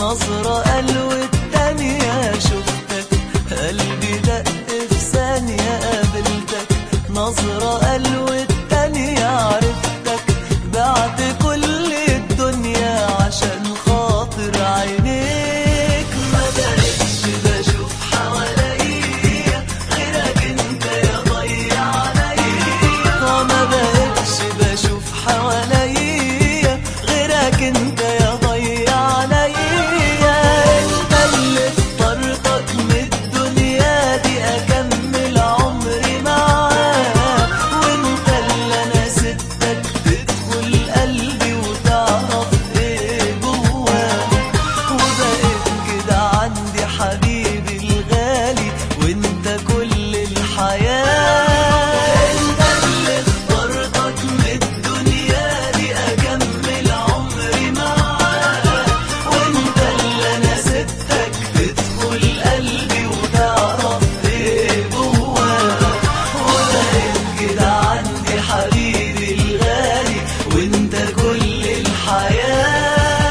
نظرة قلوة التانية شفتك قلبي دق في ثانية قابلتك نظرة قلوة التانية عرفتك بعت كل الدنيا عشان خاطر عينيك ما بقتش بشوف حواليا غيرك انت يا ضيع عليا ما بقتش بشوف حواليا غيرك انت يا ضيع عليا انت اللي اخترتك من الدنيا دي اكمل عمري معاك وانت اللي انا سبتك تدخل قلبي وتعرف ايه جواك وبقيت كده عندي حبيبي الغالي وانت كل الحياة انت اللي اخترتك من الدنيا دي اكمل عمري معاك وانت اللي انا سبتك تدخل قلبي وتعرف ايه جواك وبقيت كده عندي حبيبي الغالي وانت كل الحياة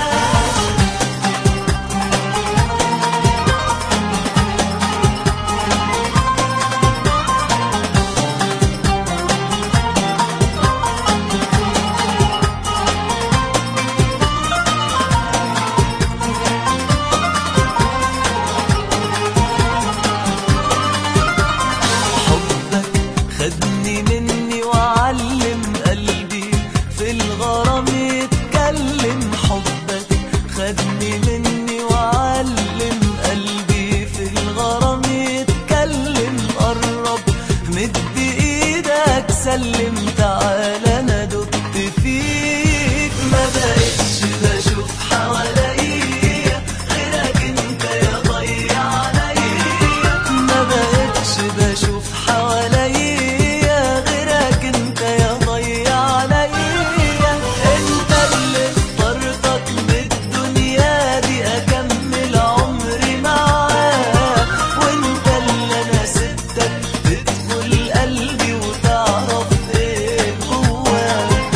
حبك خدني مني وعلم قلبي في الغرام يتكلم حبك خدني مني وعلم قلبي في الغرام يتكلم قرب مد ايدك سلم تعالى انا دقت فيك ما بقتش بشوف حواليا غيرك انت يا ضيع عليا ما بقتش بشوف حواليا غيرك انت يا ضيع عليا انت اللي اخترتك من الدنيا دي اكمل عمري معاك وانت اللي انا سبتك تدخل قلبي وتعرف ايه جواك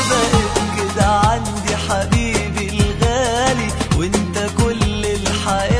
وبقيت كده عندي حبيبي الغالي وانت كل الحياة